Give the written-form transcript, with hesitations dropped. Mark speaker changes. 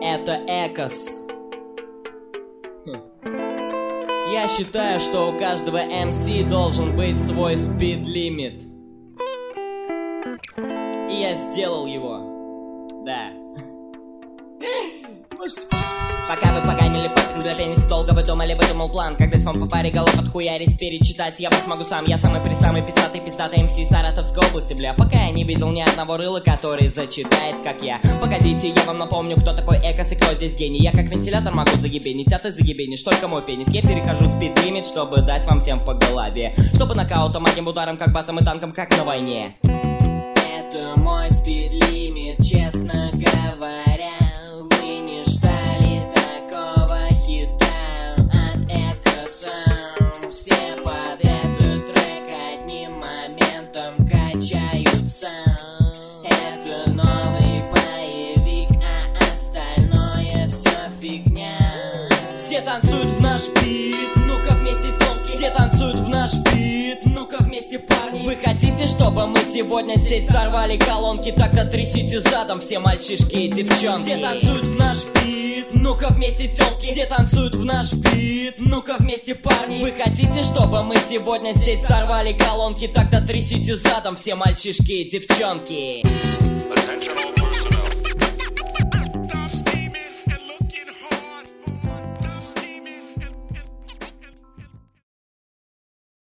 Speaker 1: это Экос. Я считаю, что у каждого MC должен быть свой спид-лимит. И я сделал его. Да. Можете после. Пока вы поганили попинг для пениса, долго вы думали, выдумал план. Когда с вам по паре голов отхуярить, перечитать я вас могу сам. Я самый писатый МС Саратовской области, бля. Пока я не видел ни одного рыла, который зачитает, как я. Погодите, я вам напомню, кто такой Экос и кто здесь гений. Я как вентилятор могу заебенить, а ты заебенишь только мой пенис. Я перехожу спид-лимит, чтобы дать вам всем по голове. Чтобы нокаутом, одним ударом, как басом и танком, как на войне. Это мой спид-лимит, честно говоря. Это новый боевик, а остальное все фигня. Все танцуют в наш бит, ну-ка вместе тёлки. Все танцуют в наш бит, ну-ка вместе парни. Вы хотите, чтобы мы сегодня здесь взорвали колонки? Тогда трясите задом все мальчишки и девчонки. Все танцуют в наш бит, ну-ка вместе тёлки. Все танцуют в наш бит, ну-ка вместе парни. Вы хотите, чтобы мы сегодня здесь взорвали колонки? Тогда трясите задом все мальчишки и девчонки.
Speaker 2: Attention all personnel.